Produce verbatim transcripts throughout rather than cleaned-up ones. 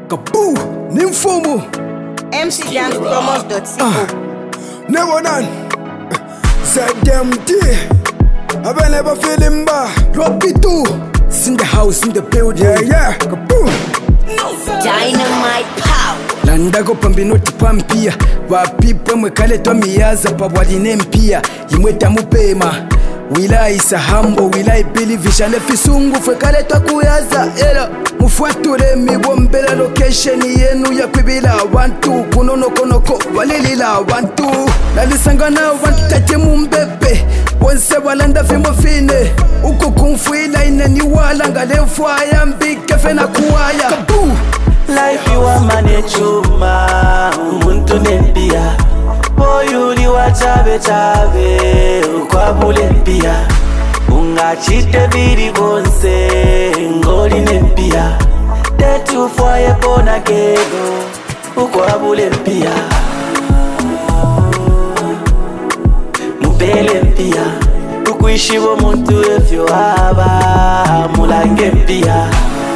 Kapu, Nymphomo M C Dance Promos dot co. Never done. Z M D. I've never feeling bad. Drop it too. It's in the house, in the building. Yeah, yeah. Kapu. Dynamite power. Landago pambinoti pampia. Wapipa mwekale to miyaza pabwaline mpia. Yimweta mupema. Wila isa hambo, wila ibili vishane fisungu fwekale to kuyaza. Ela mufuature mibombela location yenu ya kwibila wantu kunono konoko walilila wantu nalisangana wantu tate mumbebe wonse walanda fimo fine uko kumfuila ine ni wala ngalefwa ya mbike fena kuwaya Kapu. Life you a manechuma umuntu nempia boyuli wa chabe chabe ukwabule mpia ungachite viri bonse ngoli nempia tetu fwaye pona kego ukwabule mpia mupele mpia ukuishibo muntu efyo aba mulange mpia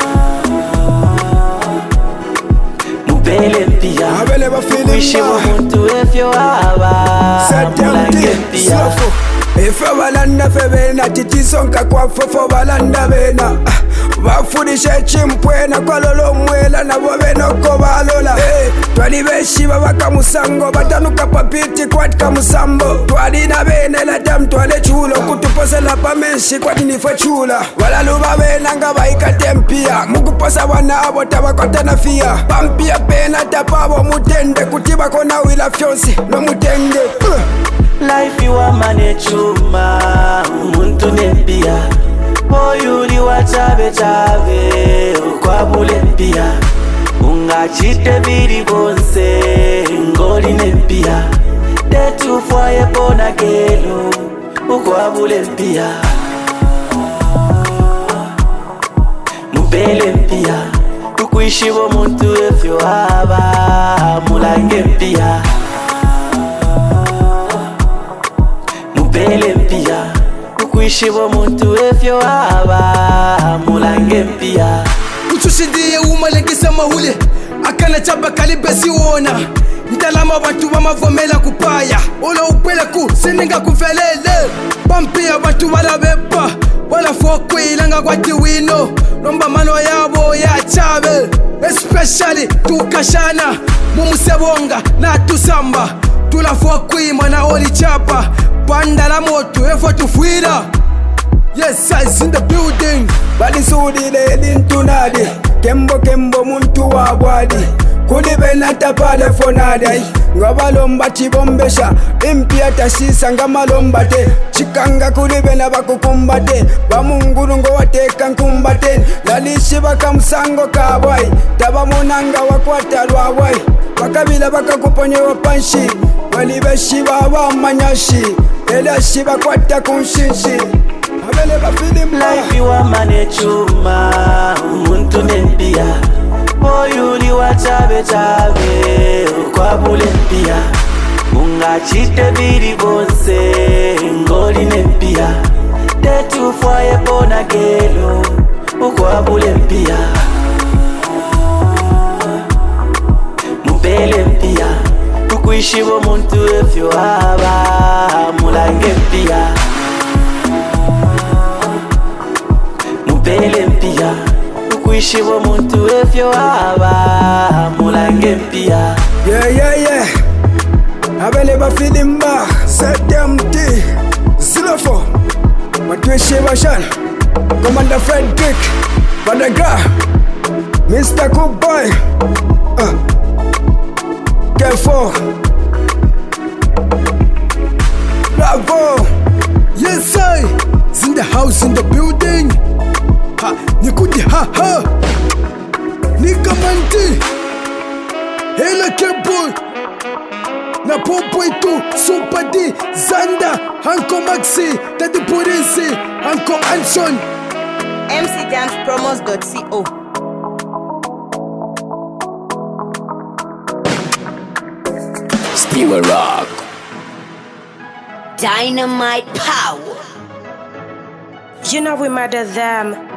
mupele mpia ukuishibo muntu efyo aba mulange mpia Efe walanda febena titisonka kwa fofo walanda bena Wafurishe chimpwena kwa lolo mwela na wabeno kobalola hey, twali beshi babaka musango batanuka papiti kwatika musambo twali na bene la dam twale chulo kutupose la pamenshi kwa nifwe chula wala luba bena nga baika tempia mukuposa wana abo tabakote na fia pampia pena tapabo mutende kutiba kona wila fyonsi no mutende uh. Life you a manechuma umuntu nempia boyuli wa chabe chabe ukwabule mpia ungachite viri bonse ngoli nempia tetu fwaye pona kelo ukwabule mpia mupele mpia ukuishibo muntu efyo aba mulange mpia mupele mpia ukuishibo muntu efyo aba mulange mpia Uchushidie umalengisa mahule akana chaba kalibesi wona Ntalama watu wa mavomela kupaya Ola upele ku sininga kufelele Pampia watu wala bepa Wala fokwe ilanga kwa tiwino Nomba mano yabo ya chabe Especially tukashana Mumusebonga na tusamba Tula fokwe mana oli chapa Panda la moto efo tufuila Yes, I in the building Bali sudi le lintunadi Kembo kembo muntu wa wadi Kulibe natapale fonadi Ngabalomba chibombesha Impia tasisa ngamalomba te Chikanga kulibe na bakukumbate Bamunguru ngo wateka nkumbate Lalishi baka msango kabwai Taba munanga wakwata lwawai Wakabila baka kuponye wapanshi Walibe shiba wa manyashi Ela shiba kwata kunshinshi Life you a manechuma umuntu nempia boyuli wa chabe chabe ukwabule mpia ungachite viri bonse ngoli nempia tetu fwaye pona kelo ukwabule mpia mupele mpia ukuishibo muntu efyo aba mulange mpia mupele mpia ukuishibo muntu efyo aba mulange mpia Yeah, yeah, yeah Abele ba feeling ba Z M D zero four Matwishe Bashan Commander Frederick Badaga Mister Cook Boy uh. K four Bravo Yes I It's in the house in the building Ha Nikudi ha ha Nika Manti Hela Keboy Na Popo itu Super D Zanda Hanko Maxi Tadi Polisi Hanko Anson M C Dance Promos dot co. Steamer Rock Dynamite power. You know we murder them.